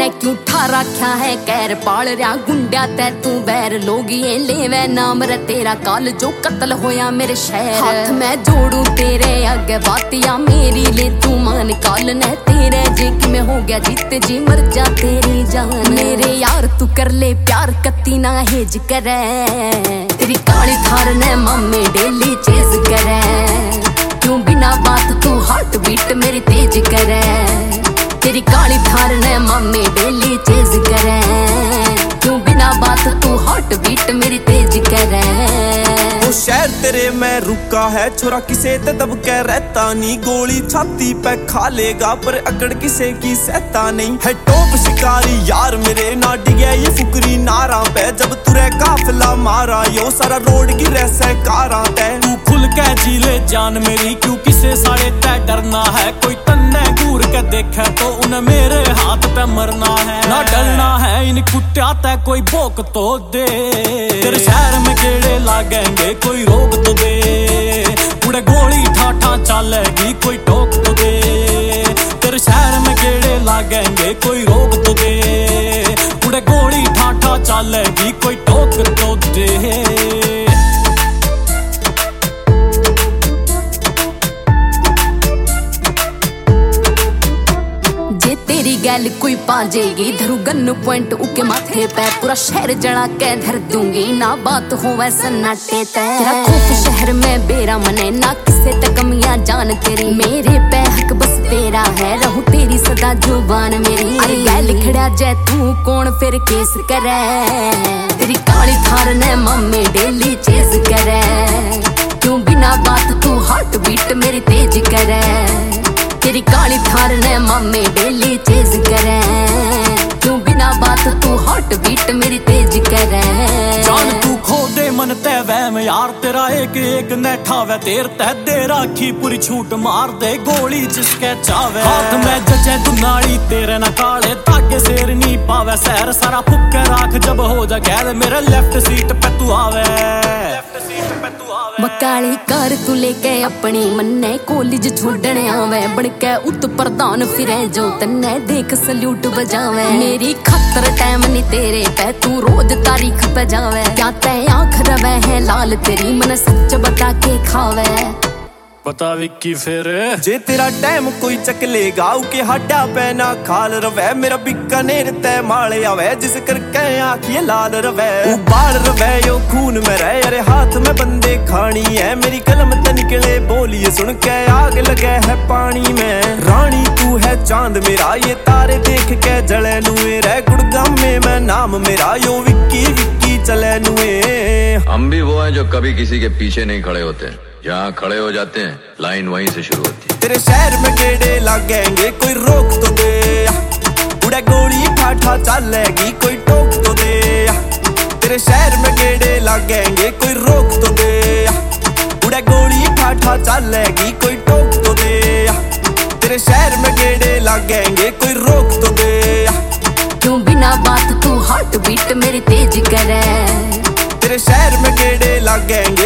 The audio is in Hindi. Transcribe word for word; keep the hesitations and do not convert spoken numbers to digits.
मैं क्यों ठा रखा है कैर पाल रहा गुंडा तै तू बैर लोग ये लेवे नाम रे तेरा काल जो कत्ल होया मेरे शहर। हाथ मैं जोड़ू तेरे अगे बातिया मेरी ले तू मान काल ने तेरे जे कि मैं हो गया जीत जी मर जा तेरी जान। मेरे यार तू कर ले प्यार कत्ती ना हेज करे तेरी काली थार ने मम्मी डेली चेज करे क्यों बिना बात तू हार्ट बीट मेरी तेज करे तेरी काली थार ने मम्मी डेली चेज करे क्यों बिना बात तू हार्ट बीट मेरी तेज करे। वो शहर तेरे में रुका है छोरा किसे ते दब के रहता नहीं गोली छाती पे खा लेगा पर अकड़ किसे की सहता नहीं है टॉप शिकारी यार मेरे ना डिगे ये फुकरी नारा पे जब तुरे काफिला मारा यो सारा रोड की रैसे कारा ते तू खुल के जी ले जान मेरी क्यों किसे साड़े तय डरना है कोई तन्ने घूर के देखे तो उन्हें मेरे हाथ पे मरना है ना डरना है इन कुत्ता तय कोई भोक तो दे तेरे शहर में गेड़े लागेंगे कोई रोक तो दे उड़े गोली ठाठा चलेगी कोई टोक तो दे तेरे शहर में गेड़े लागेंगे कोई रोक तो दे उड़े गोली ठाठा चलेगी कोई टोक तो दे। तेरी गैल कोई पाजेगी धरू गन्नू पॉइंट उके माथे पे पूरा शहर जड़ा के धर दूंगी ना बात हो वैसा नाटे तेरा खूब शहर में बेरा मने ना किसे तक कमियां जान तेरी मेरे पे हक बस तेरा है रहू तेरी सदा जुबान मेरी अरे गैल खड़ा जै तू कौन फिर केस करे तेरी काली थार ने मम्मी डेली चेज करे क्यों बिना बात तू हार्ट बीट मेरी तेज करे तेरी काली थार ने मम्मी डेली चेज करे क्यों बिना बात तू हार्ट बीट मेरी तेज करे। जान तू खो दे मन तय वहम यार तेरा एक एक नैठा वे देर तह दे राखी पूरी छूट मार दे गोली जिसके चावे हाथ में जचे दुनाली तेरे न काले ताके शेर नी पावे शहर सारा फुक्के राख जब हो जा गैल मेरे लेफ्ट सीट पे तू आवे लेफ्ट सीट पे तू आवे बकाली कार तू लेके अपनी मन्ने कॉलेज छोड़ने आवे बढ़के उत प्रधान फिरे जो तन्ने देख सल्यूट बजावे मेरी खतर टाइम नी तेरे पे तू रोज तारीख पे जावे क्या तय आँख रवे है लाल तेरी मन सच बता के खावे पता विक्की फिर जे तेरा टाइम कोई चक लेगा उके हड्डा पे ना खाल रवे मेरा बीकानेर तय माले आवे जिस करके आँखियां लाल रवे उबाल रवे यो खून में रहे अरे हाथ में बंदे खानी है मेरी कलम ते निकले बोलिए सुन के आग लगे है पानी में रानी तू है चांद मेरा ये तारे देख के जले नुए रह गुड़गाम में मैं नाम मेरा यो विक्की विक्की चले नुए। हम भी वो हैं जो कभी किसी के पीछे नहीं खड़े होते जहाँ खड़े हो जाते हैं लाइन वहीं से शुरू होती है। तेरे शहर में गेड़े लागेंगे कोई रोक तो दे उड़े गोली ठाठा चलेगी कोई टोक तो दे तेरे शहर में गेड़े लागेंगे कोई रोक तो दे उड़े गोली ठाठा चलेगी कोई टोक तो दे तेरे शहर में गेड़े लागेंगे कोई रोक तो दे क्यों बिना बात तू हार्ट बीट मेरी तेज करे तेरे शहर में गेड़े लागेंगे